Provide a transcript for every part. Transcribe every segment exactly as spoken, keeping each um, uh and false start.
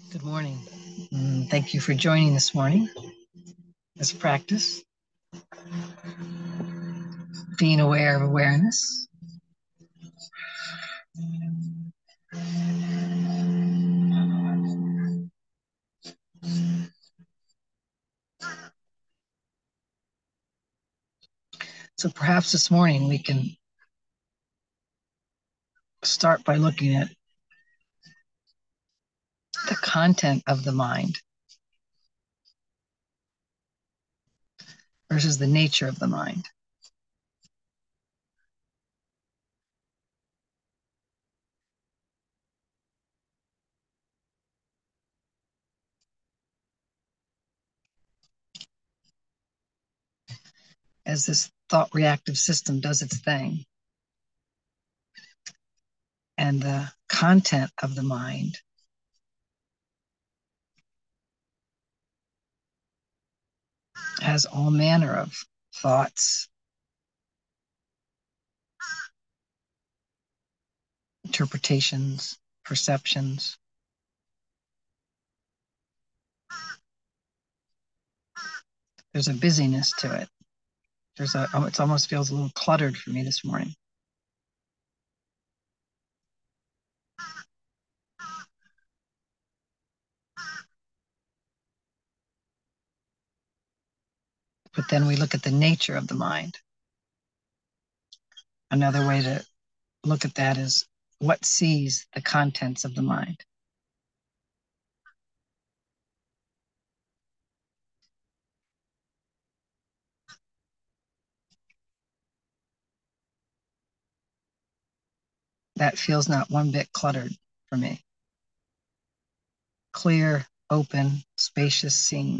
Good morning. Mm, thank you for joining this morning. This practice, being aware of awareness. So perhaps this morning we can start by looking at the content of the mind versus the nature of the mind. As this thought reactive system does its thing, and the content of the mind has all manner of thoughts, interpretations, perceptions. There's a busyness to it. There's a, it almost feels a little cluttered for me this morning. But then we look at the nature of the mind. Another way to look at that is what sees the contents of the mind. That feels not one bit cluttered for me. Clear, open, spacious scene.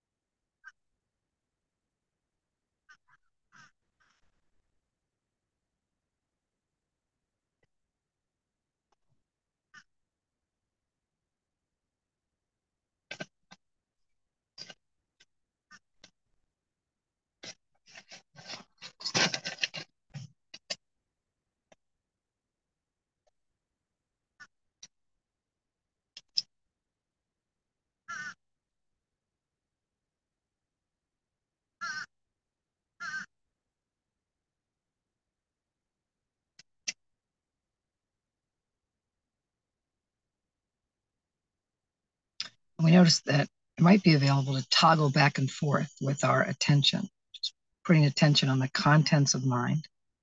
And we notice that it might be available to toggle back and forth with our attention, just putting attention on the contents of mind.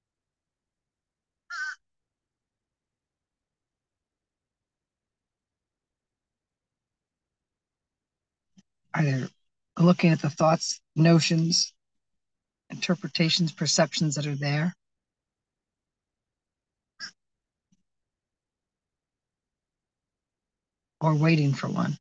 Either looking at the thoughts, notions, interpretations, perceptions that are there, or waiting for one.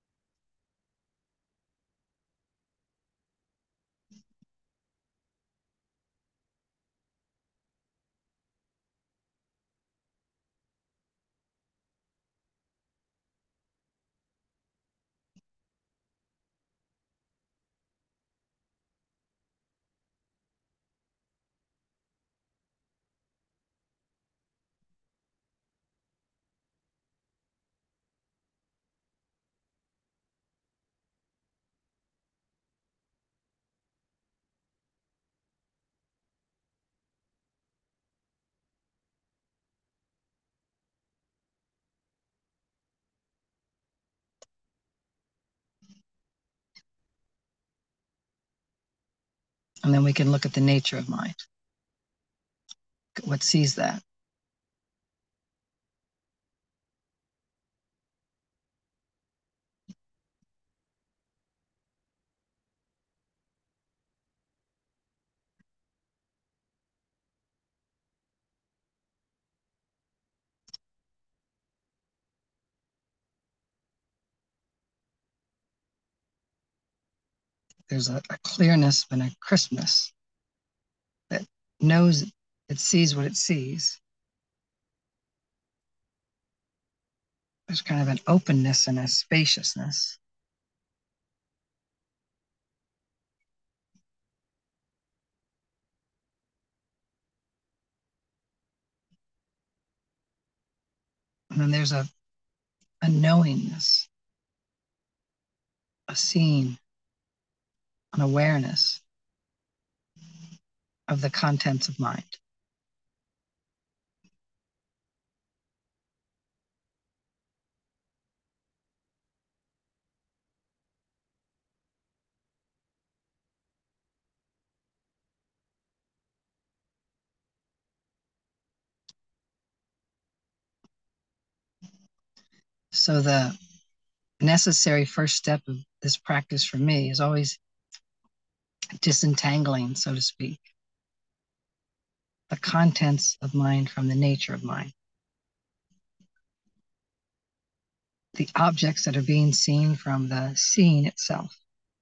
And then we can look at the nature of mind. What sees that? There's a, a clearness and a crispness that knows it sees what it sees. There's kind of an openness and a spaciousness. And then there's a, a knowingness a seeing, an awareness of the contents of mind. So the necessary first step of this practice for me is always disentangling, so to speak, the contents of mind from the nature of mind. The objects that are being seen from the seeing itself.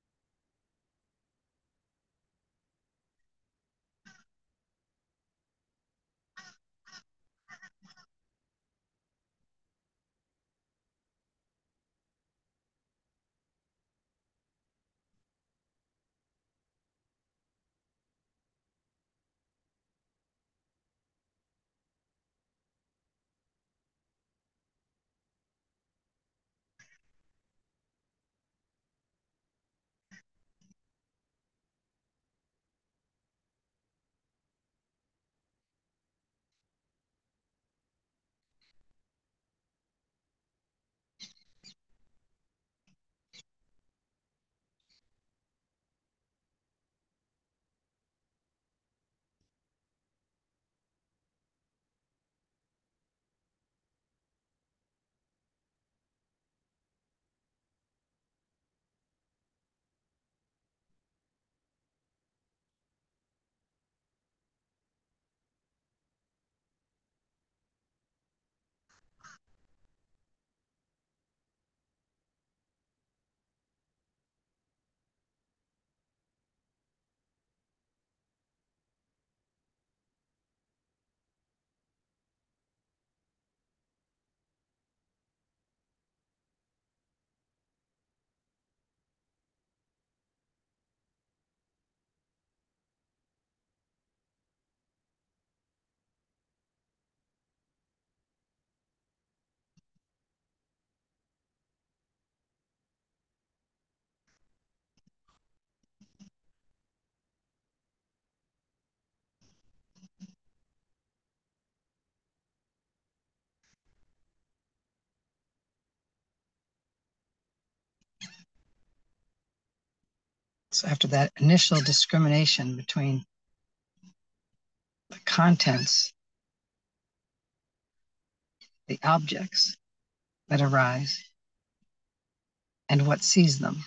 So after that initial discrimination between the contents, the objects that arise, and what sees them,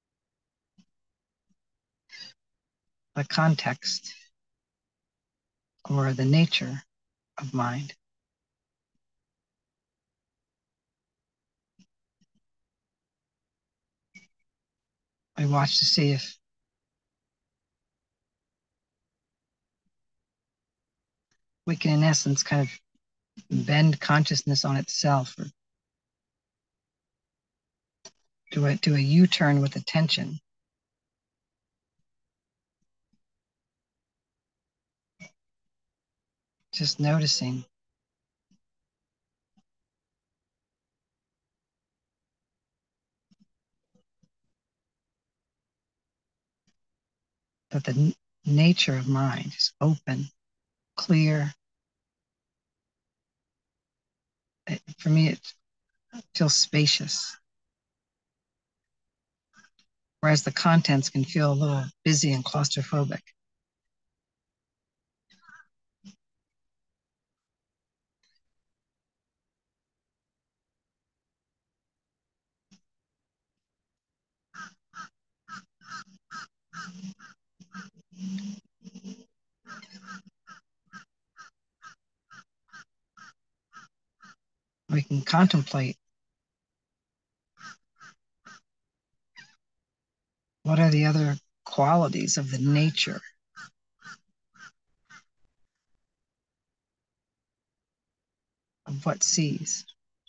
the context or the nature of mind. I watch to see if we can, in essence, kind of bend consciousness on itself, or do a, do a U-turn with attention. Just noticing that the n- nature of mind is open, clear. It, for me, it feels spacious, whereas the contents can feel a little busy and claustrophobic. We can contemplate what are the other qualities of the nature of what sees.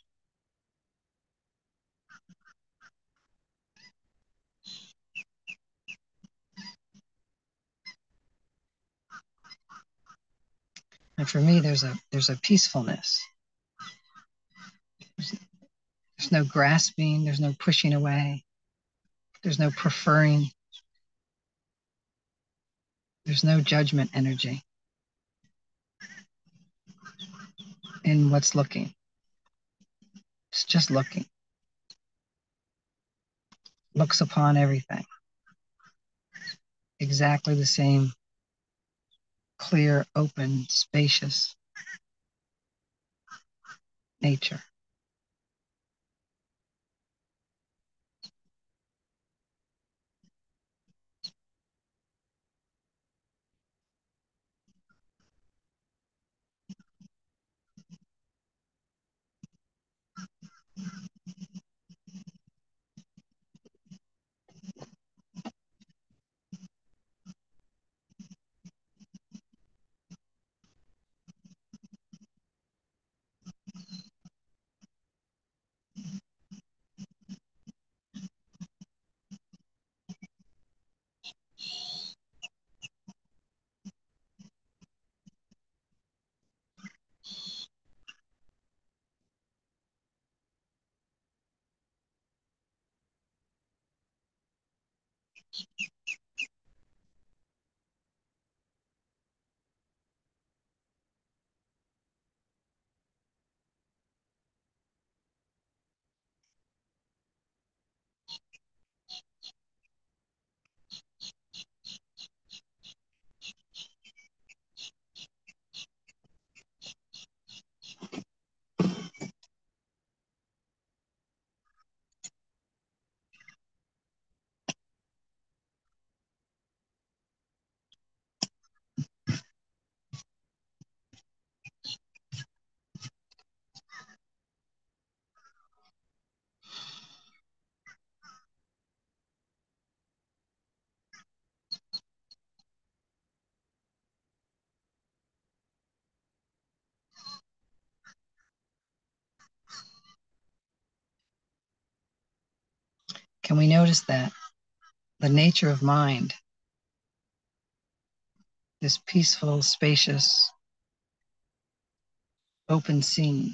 And for me, there's a there's a peacefulness. There's, there's no grasping, there's no pushing away. There's no preferring. There's no judgment energy in what's looking. It's just looking. Looks upon everything. Exactly the same clear, open, spacious nature. Can we notice that the nature of mind, this peaceful, spacious, open scene,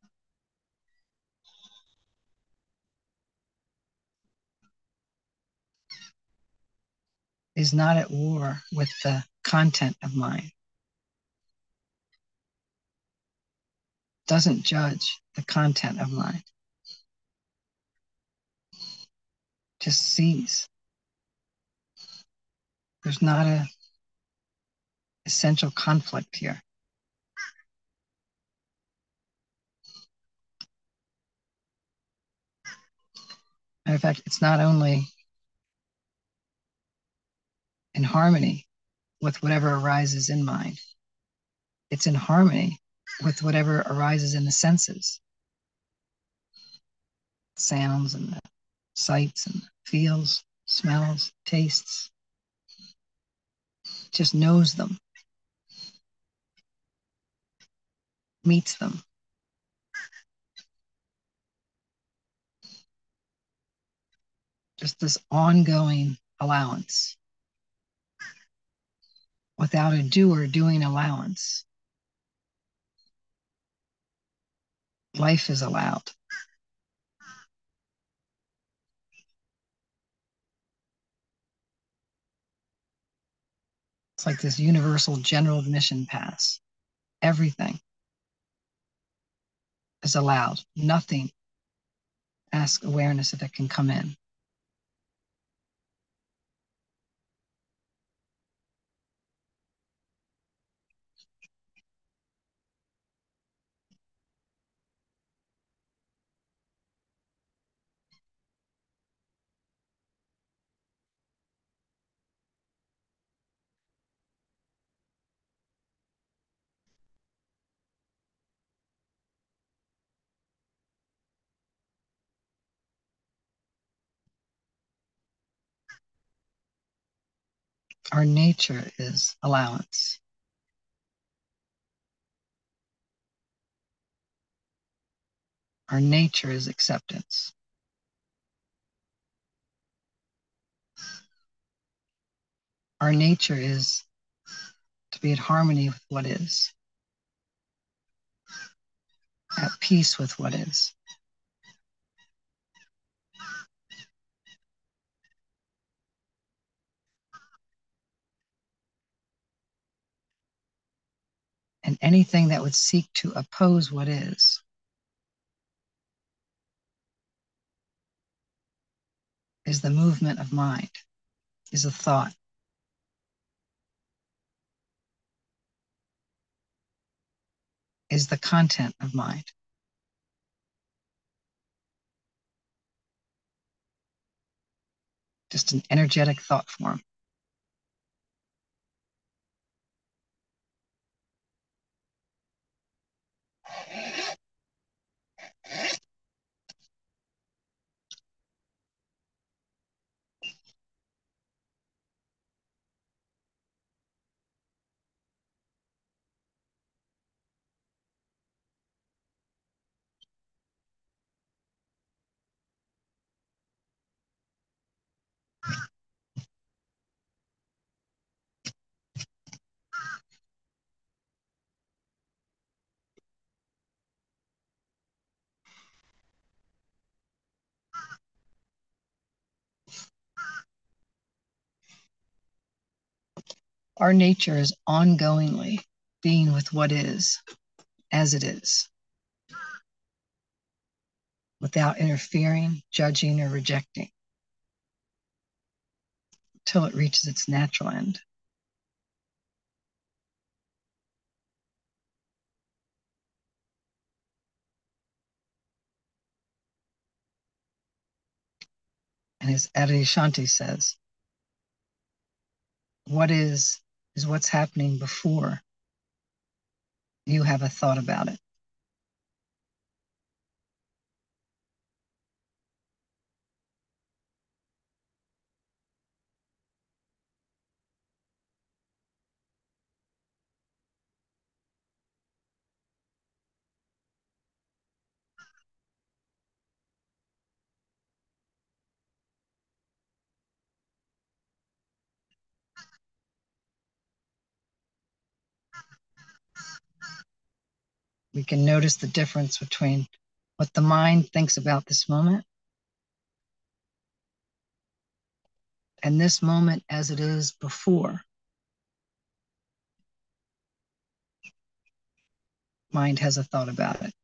is not at war with the content of mind, doesn't judge the content of mind, just sees. There's not a essential conflict here. Matter of fact, it's not only in harmony with whatever arises in mind, it's in harmony with whatever arises in the senses, sounds and the sights and feels, smells, tastes. Just knows them, meets them. Just this ongoing allowance. Without a doer doing allowance, life is allowed. It's like this universal general admission pass. Everything is allowed. Nothing asks awareness if it can come in. Our nature is allowance. Our nature is acceptance. Our nature is to be at harmony with what is, at peace with what is. And anything that would seek to oppose what is is the movement of mind, is a thought. Is the content of mind. Just an energetic thought form. Our nature is ongoingly being with what is, as it is, without interfering, judging, or rejecting, till it reaches its natural end. And as Adyashanti says, what is, is what's happening before you have a thought about it. We can notice the difference between what the mind thinks about this moment and this moment as it is before mind has a thought about it.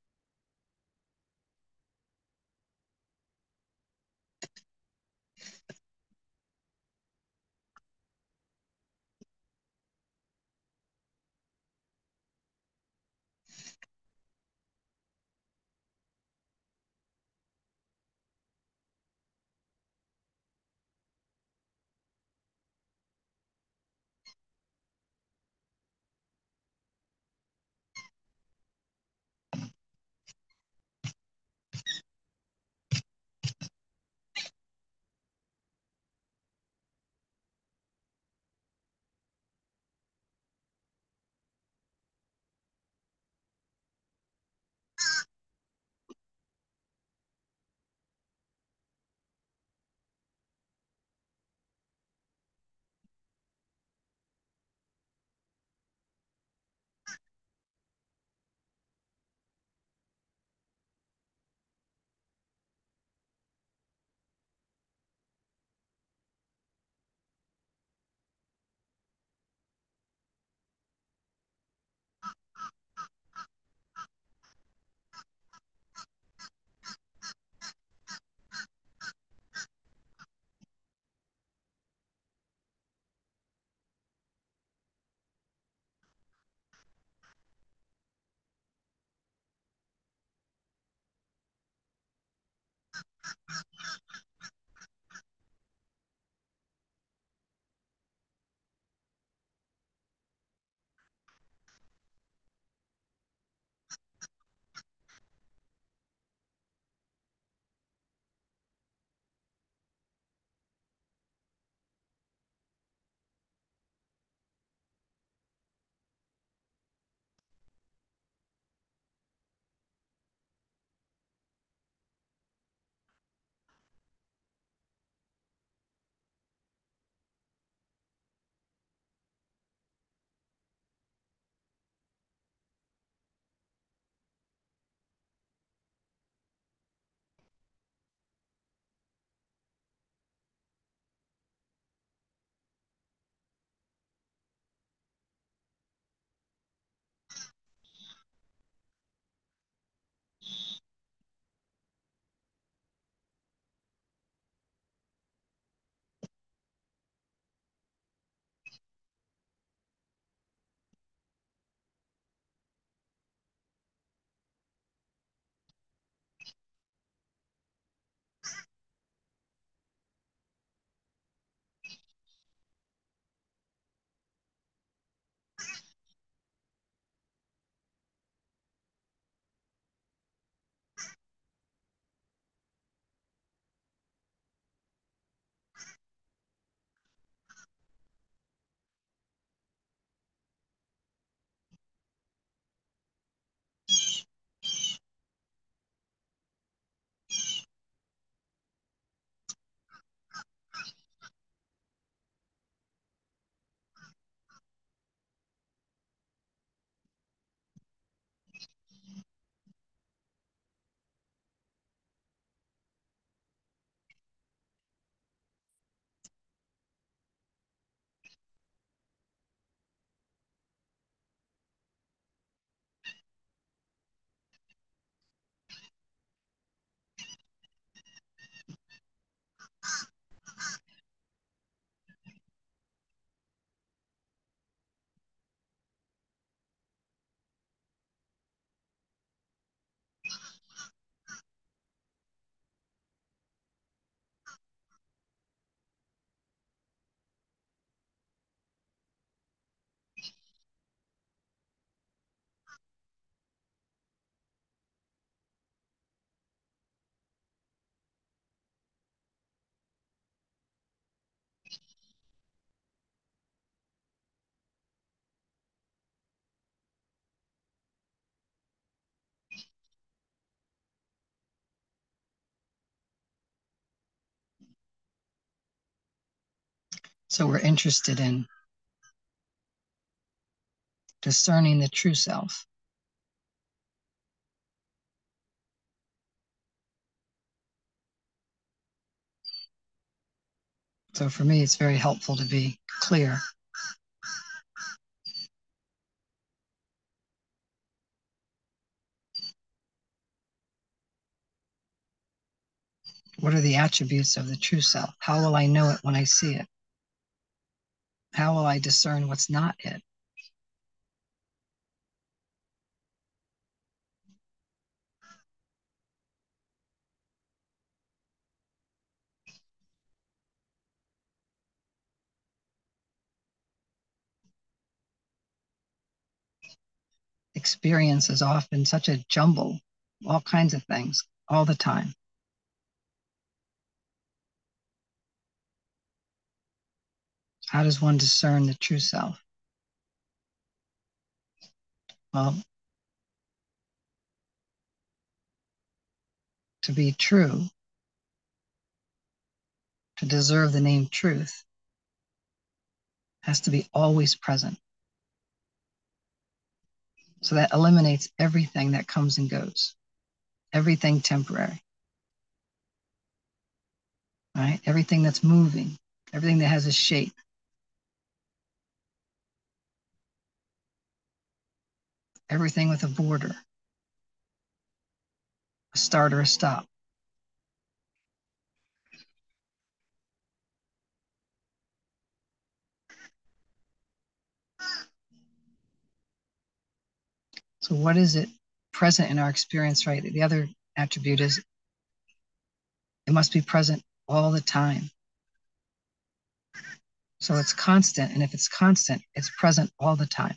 So we're interested in discerning the true self. So for me, it's very helpful to be clear. What are the attributes of the true self? How will I know it when I see it? How will I discern what's not it? Experience is often such a jumble, all kinds of things, all the time. How does one discern the true self? Well, to be true, to deserve the name truth, has to be always present. So that eliminates everything that comes and goes, everything temporary, right? Everything that's moving, everything that has a shape. Everything with a border, a start or a stop. So what is it present in our experience, right? The other attribute is it must be present all the time. So it's constant, and if it's constant, it's present all the time.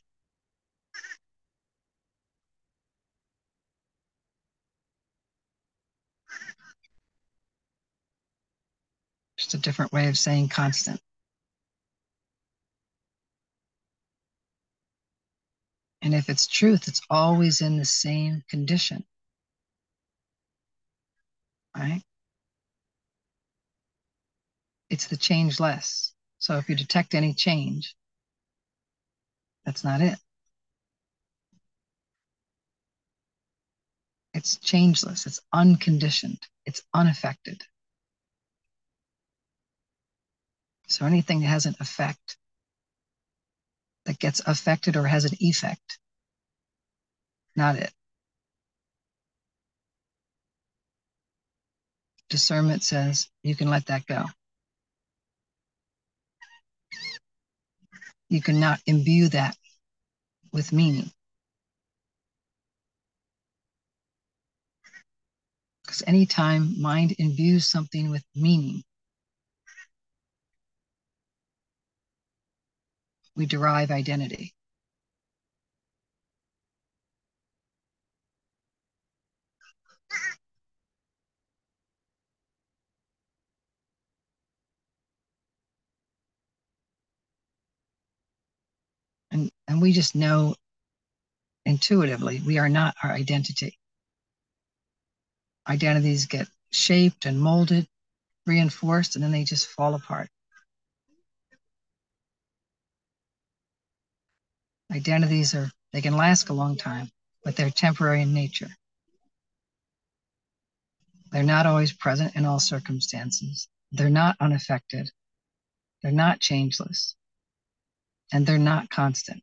Just a different way of saying constant. And if it's truth, it's always in the same condition, right? It's the changeless. So if you detect any change, that's not it. It's changeless. It's unconditioned. It's unaffected. So anything that has an effect, that gets affected or has an effect, not it. Discernment says you can let that go. You cannot imbue that with meaning. Because anytime mind imbues something with meaning, we derive identity. And, and we just know intuitively we are not our identity. Identities get shaped and molded, reinforced, and then they just fall apart. Identities are, they can last a long time, but they're temporary in nature. They're not always present in all circumstances. They're not unaffected. They're not changeless. And they're not constant.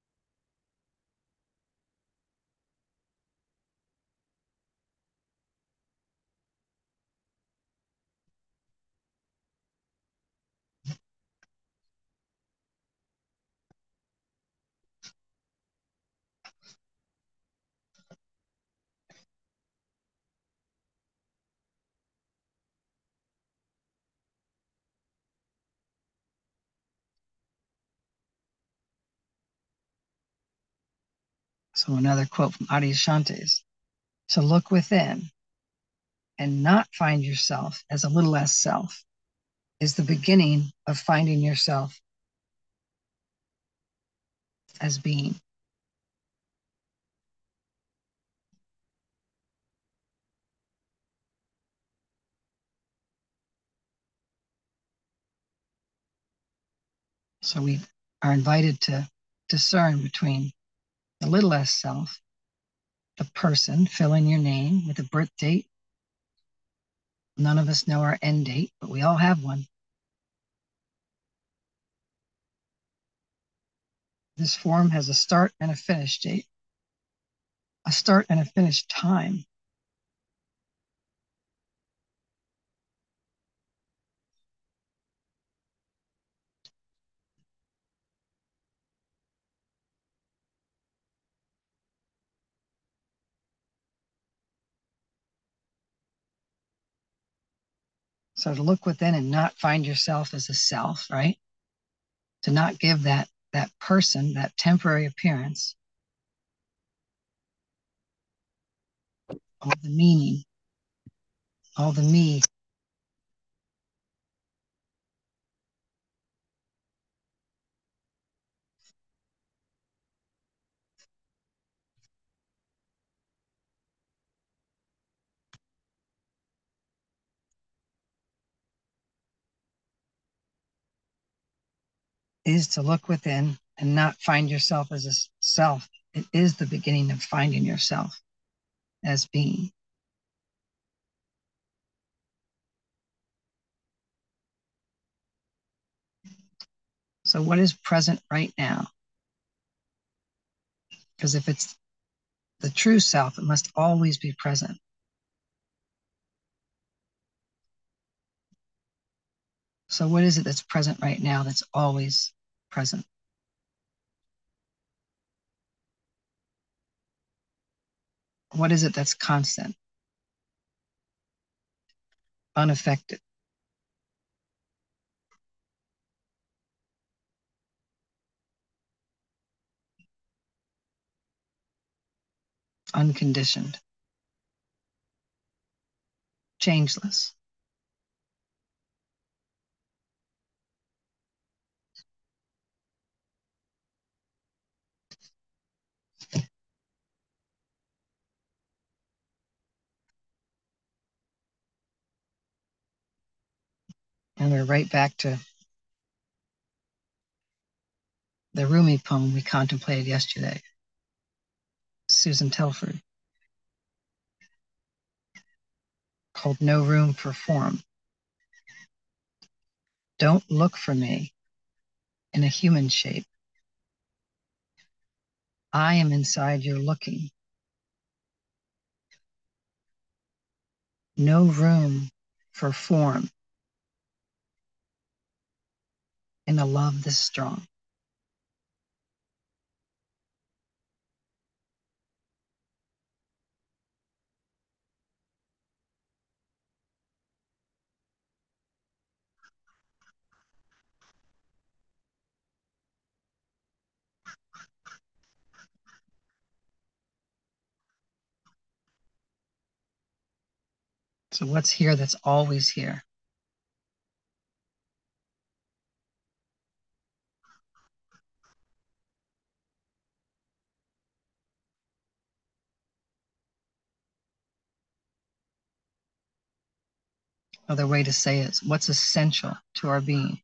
So another quote from Adyashanti is, to look within and not find yourself as a little less self is the beginning of finding yourself as being. So we are invited to discern between the little s self, the person, fill in your name with a birth date. None of us know our end date, but we all have one. This form has a start and a finish date, a start and a finish time. So to look within and not find yourself as a self, right? To not give that that person, that temporary appearance, all the meaning, all the me. Is to look within and not find yourself as a self. It is the beginning of finding yourself as being. So what is present right now? Because if it's the true self, it must always be present. So what is it that's present right now that's always present? What is it that's constant, unaffected? Unconditioned, changeless. And we're right back to the Rumi poem we contemplated yesterday, Susan Telford, called No Room for Form. Don't look for me in a human shape. I am inside your looking. No room for form in a love this strong. So what's here that's always here? Another way to say it is what's essential to our being.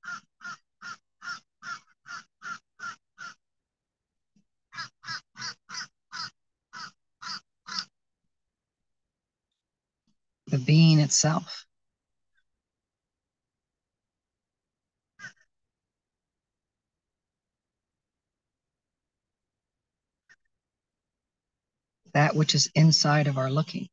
The being itself. That which is inside of our looking.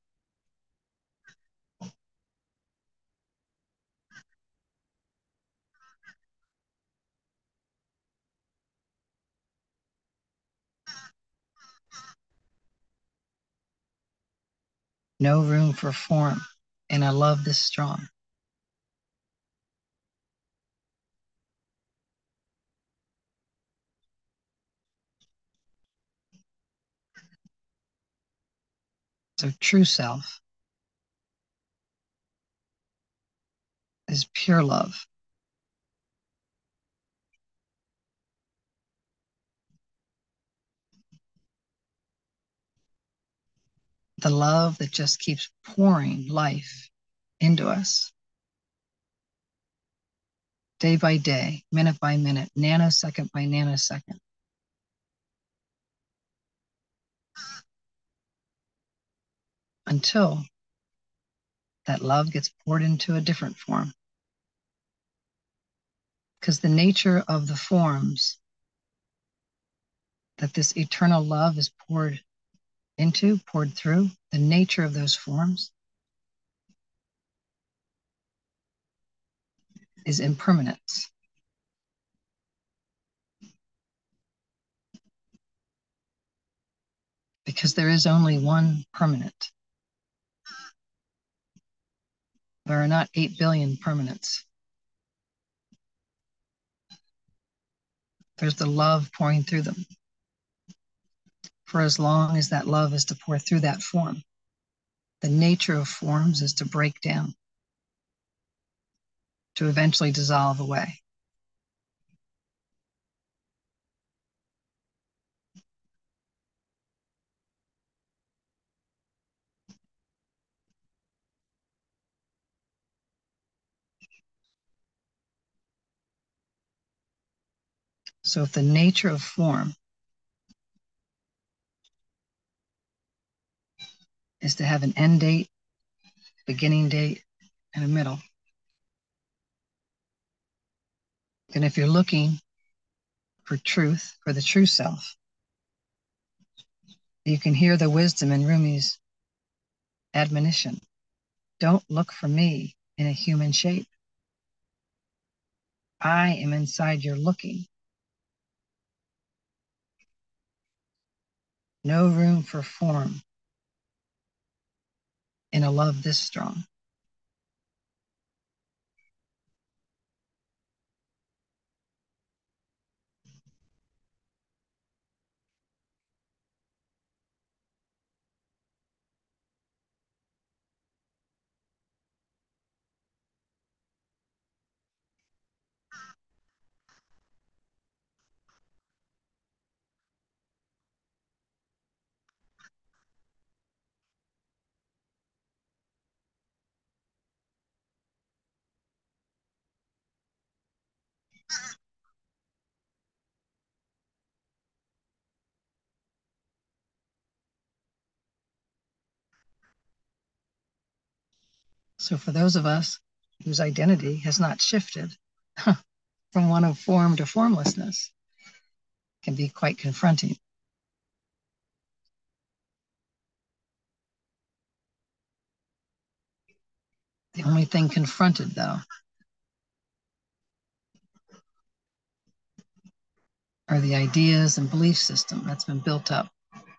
No room for form in a love this strong. So true self is pure love. The love that just keeps pouring life into us. day by day, minute by minute, nanosecond by nanosecond. Until that love gets poured into a different form. Because the nature of the forms that this eternal love is poured into, poured through, the nature of those forms is impermanence. Because there is only one permanent. There are not eight billion permanents. There's the love pouring through them. For as long as that love is to pour through that form, the nature of forms is to break down, to eventually dissolve away. So if the nature of form is to have an end date, beginning date, and a middle, then if you're looking for truth, for the true self, you can hear the wisdom in Rumi's admonition. Don't look for me in a human shape. I am inside your looking. No room for form in a love this strong. So for those of us whose identity has not shifted from one of form to formlessness, it can be quite confronting. The only thing confronted, though, are the ideas and belief system that's been built up.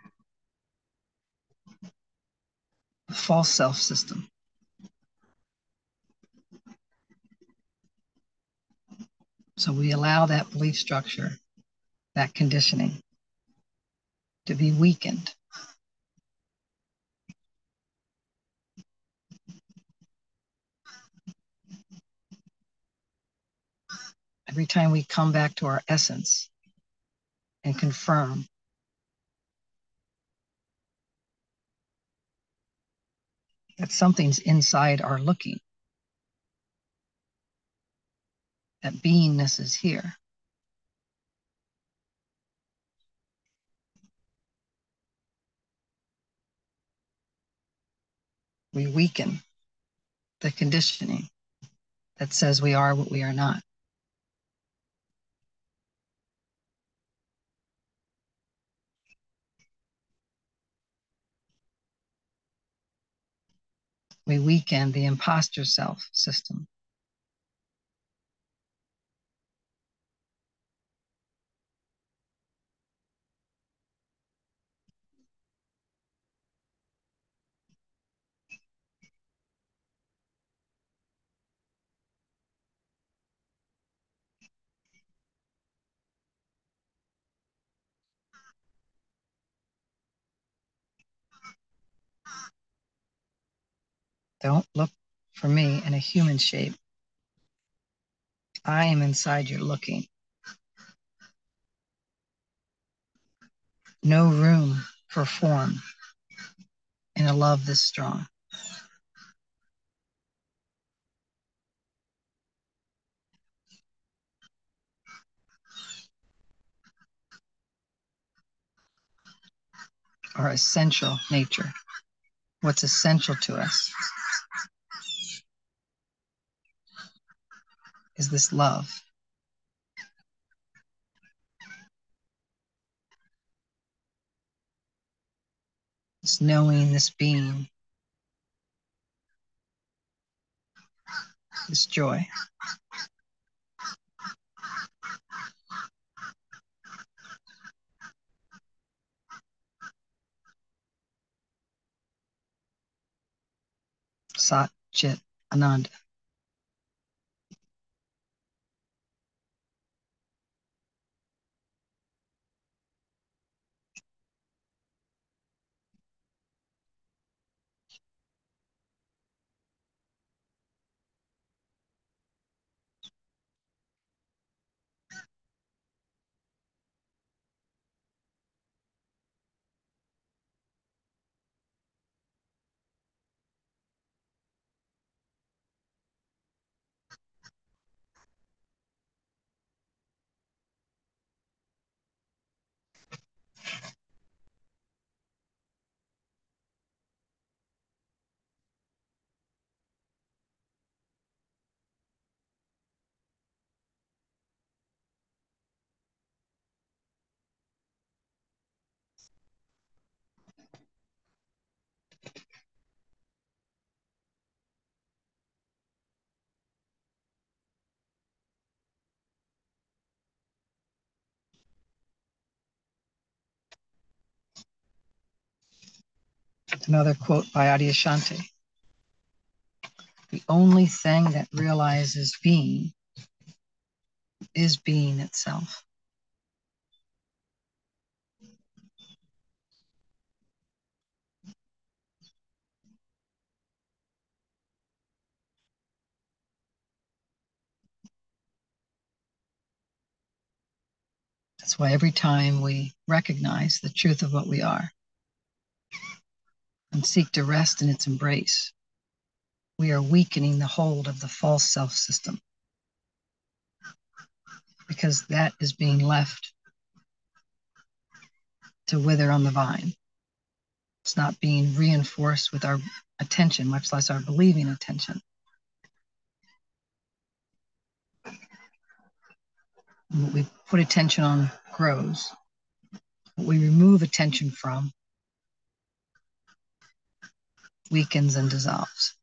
A false self system. So we allow that belief structure, that conditioning, to be weakened. Every time we come back to our essence and confirm that something's inside our looking, that beingness is here, we weaken the conditioning that says we are what we are not. We weaken the imposter self system. Don't look for me in a human shape. I am inside your looking. No room for form in a love this strong. our essential nature, what's essential to us, is this love. This knowing, this being, this joy. Sat Chit Ananda. Another quote by Adyashanti. The only thing that realizes being is being itself. That's why every time we recognize the truth of what we are and seek to rest in its embrace, we are weakening the hold of the false self system, because that is being left to wither on the vine. It's not being reinforced with our attention, much less our believing attention. And what we put attention on grows. What we remove attention from weakens and dissolves.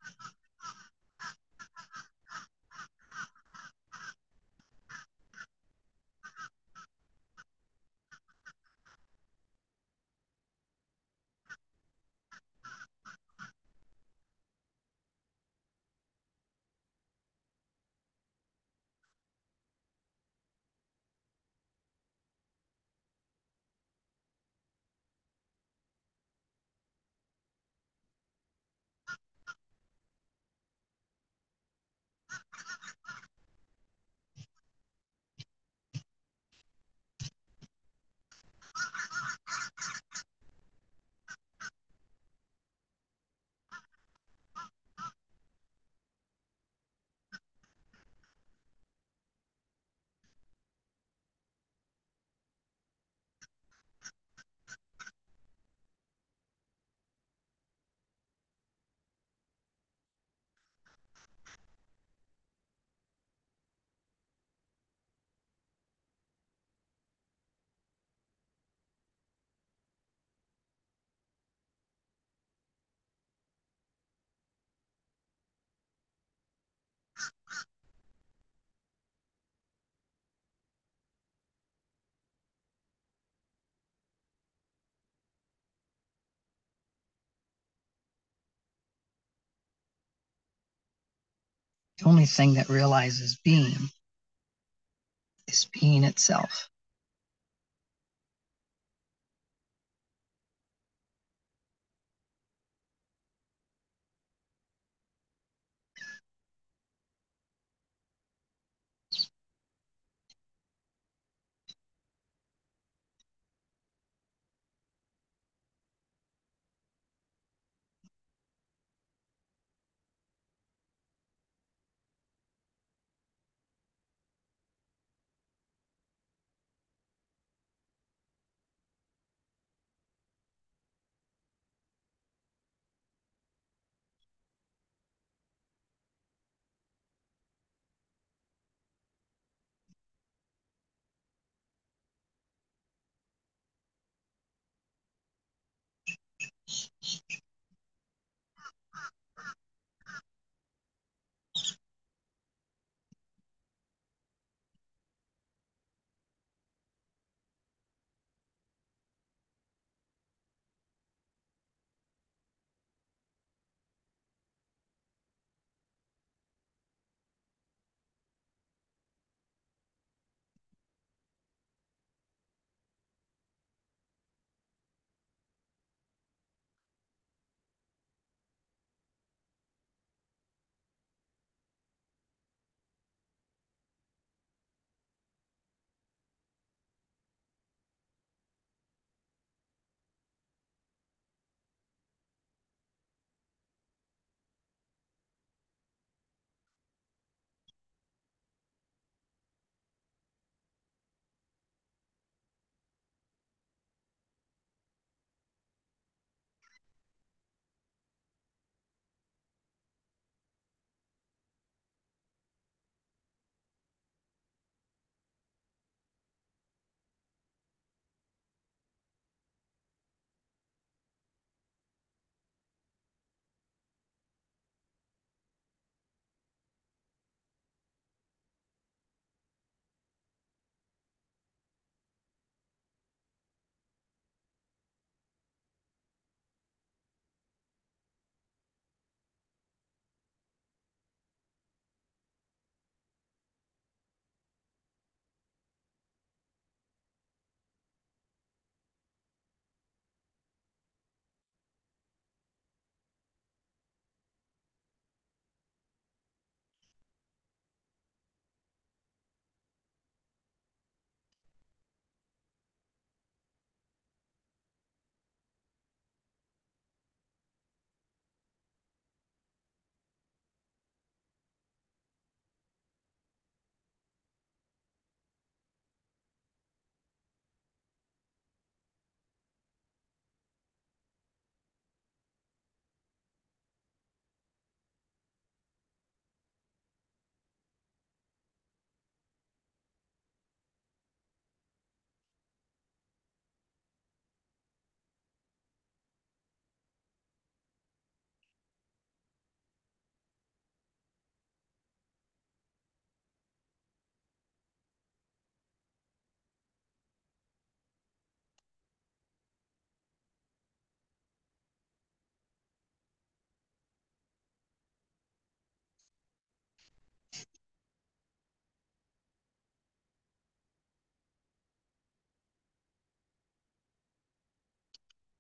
The only thing that realizes being is being itself.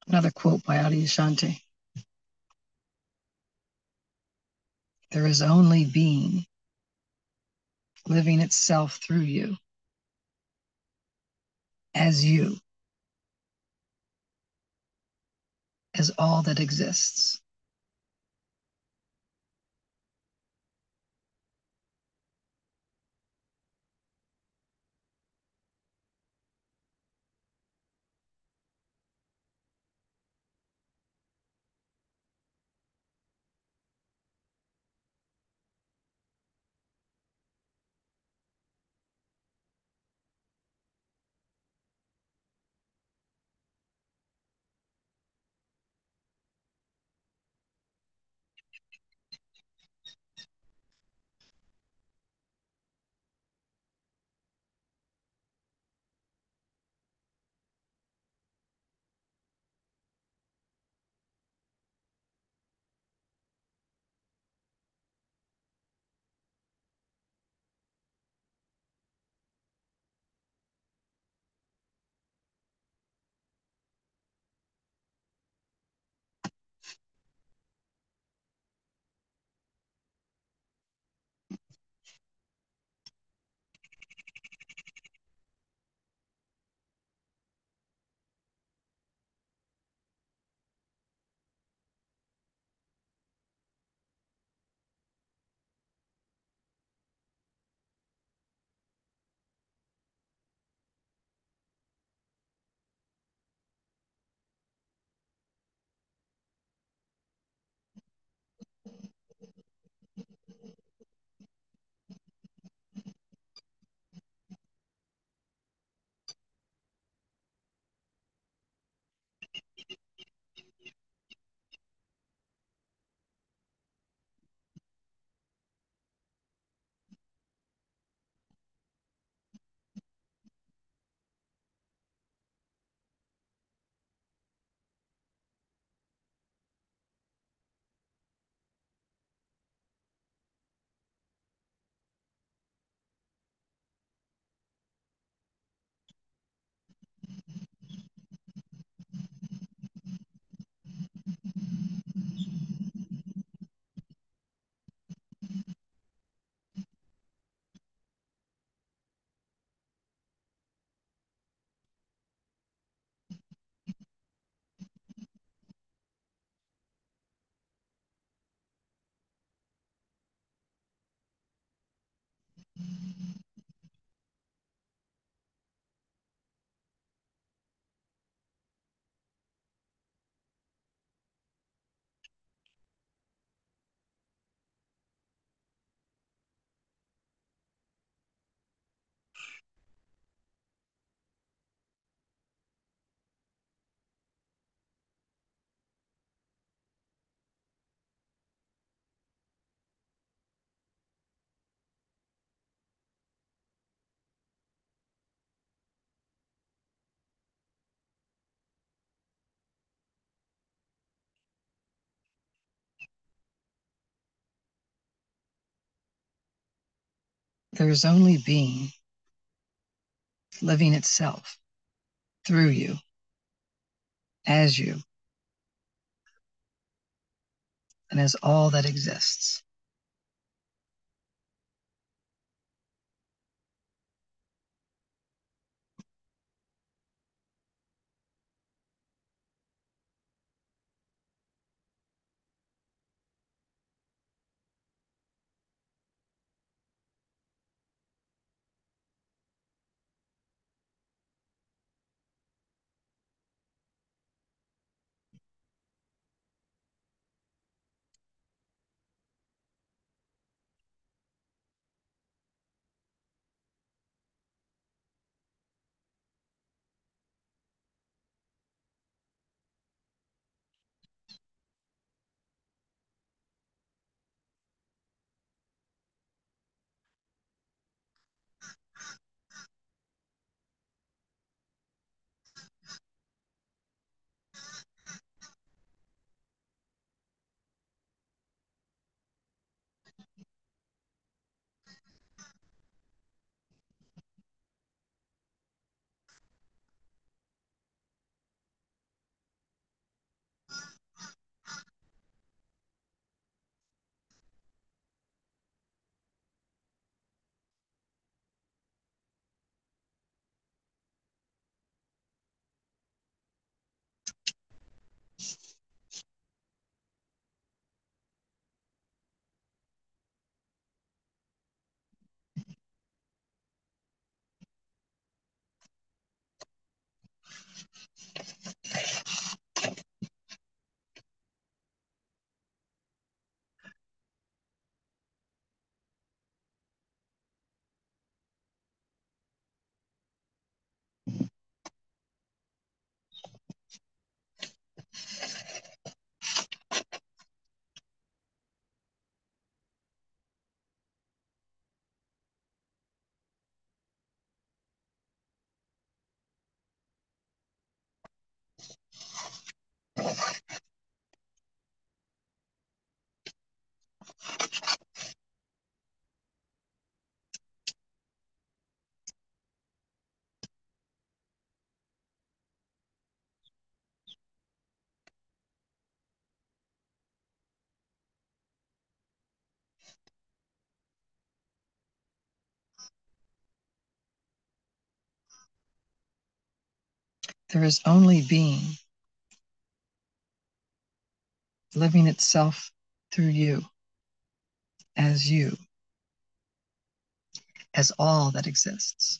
Another quote by Adyashanti. There is only being, living itself through you, as you, as all that exists. There is only being, living itself through you, as you, and as all that exists. There is only being, living itself through you, as you, as all that exists.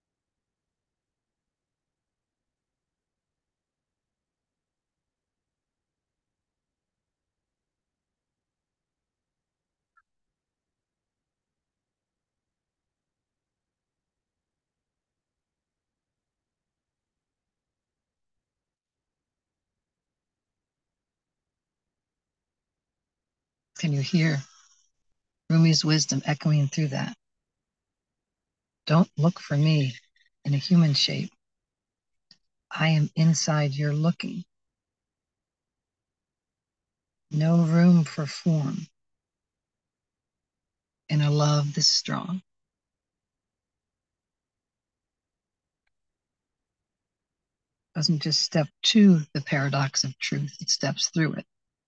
Can you hear Rumi's wisdom echoing through that? Don't look for me in a human shape. I am inside your looking. No room for form in a love this strong. Doesn't just step to the paradox of truth, it steps through it.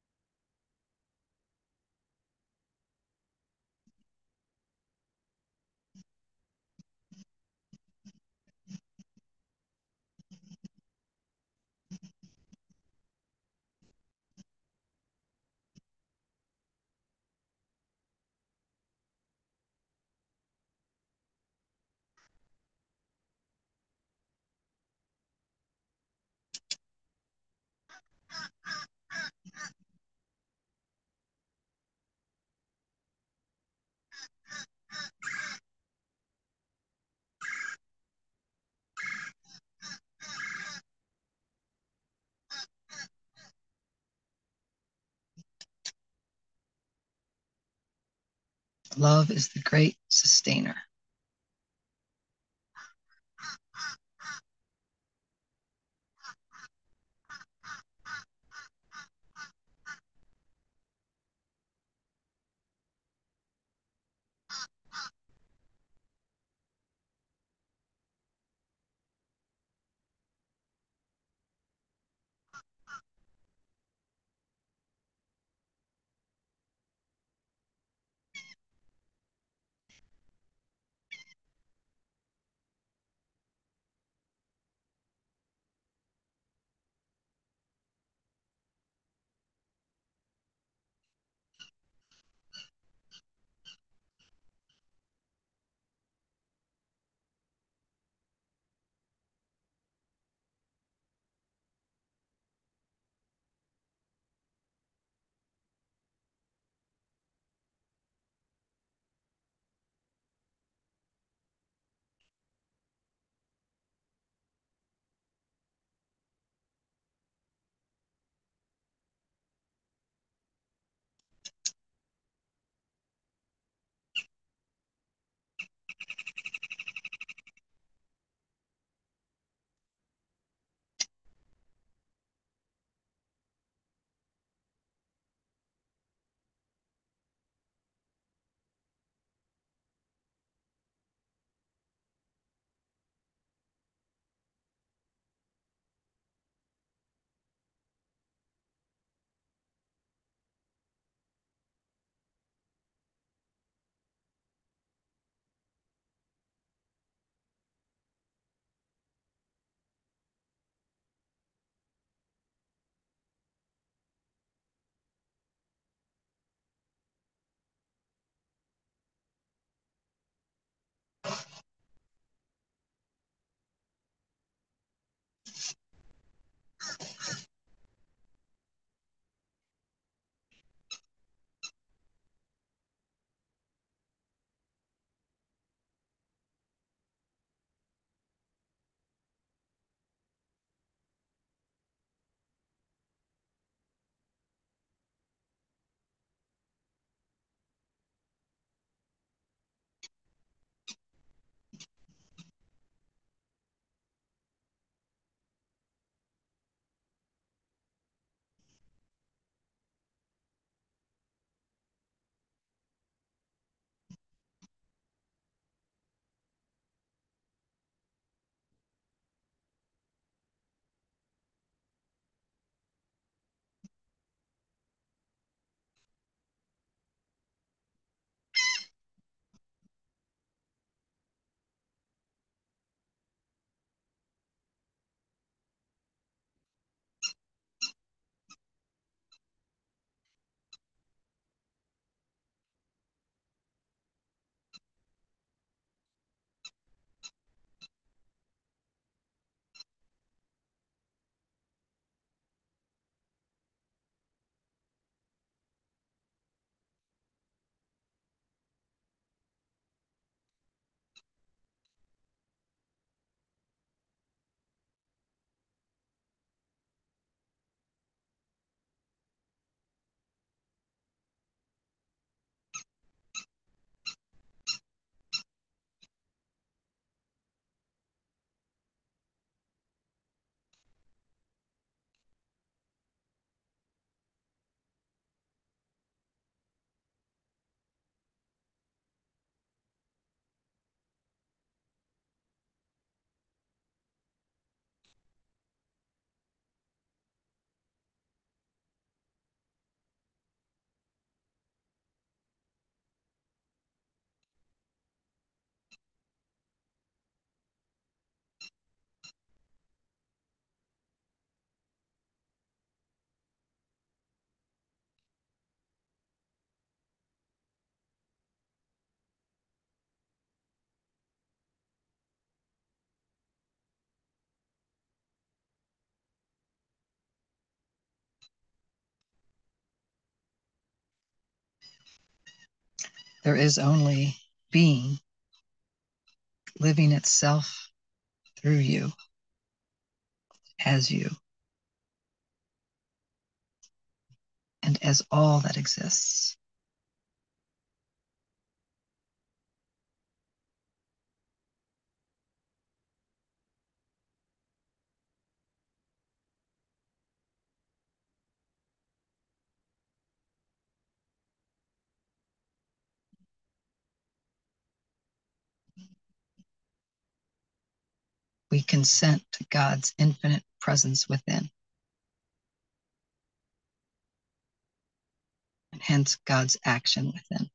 Love is the great sustainer. There is only being living itself through you, as you, and as all that exists. We consent to God's infinite presence within, and hence God's action within.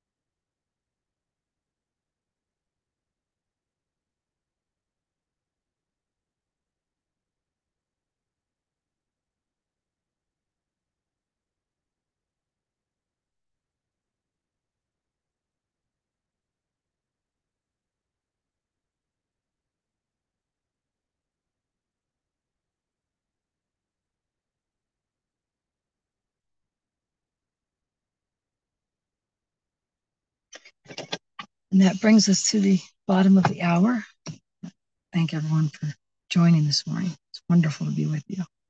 And that brings us to the bottom of the hour. Thank everyone for joining this morning. It's wonderful to be with you.